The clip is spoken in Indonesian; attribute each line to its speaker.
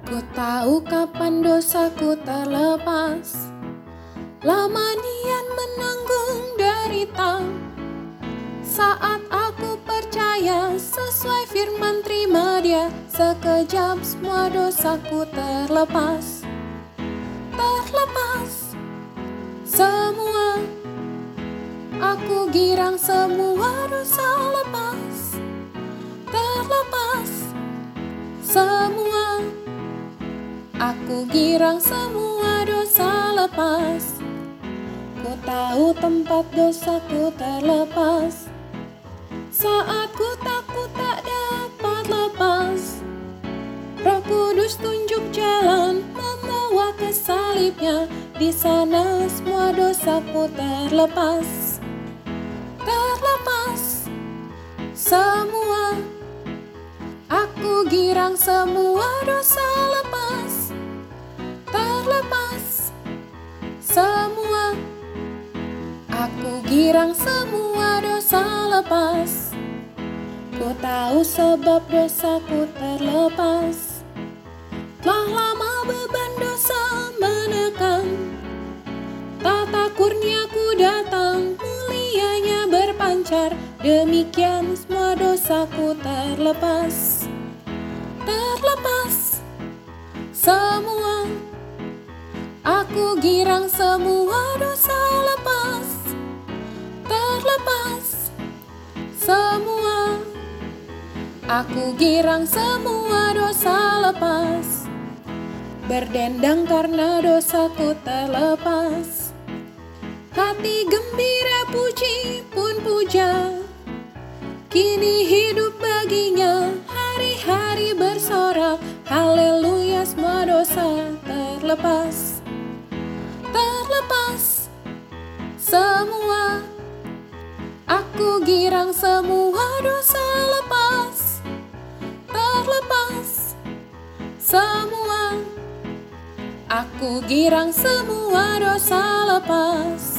Speaker 1: Ku tahu kapan dosaku terlepas, lama niat menanggung derita. Saat aku percaya sesuai firman terima Dia, sekejap semua dosaku terlepas. Terlepas semua, aku girang semua dosa lepas. Terlepas semua, aku girang semua dosa lepas. Ku tahu tempat dosaku terlepas. Saat ku takut tak dapat lepas, Roh Kudus tunjuk jalan, membawa ke salibnya. Di sana semua dosaku terlepas. Terlepas semua, aku girang semua dosa lepas. Terlepas semua, aku girang semua dosa lepas. Ku tahu sebab dosaku terlepas. Telah lama beban dosa menekan, tata kurniaku datang, mulianya berpancar. Demikian semua dosaku terlepas. Terlepas semua, aku girang semua dosa lepas. Terlepas semua, aku girang semua dosa lepas. Berdendang karena dosaku terlepas, hati gembira puji pun puja. Kini hidup baginya, hari-hari bersorak. Haleluya, semua dosa terlepas. Terlepas semua, aku girang semua dosa lepas. Terlepas semua, aku girang semua dosa lepas.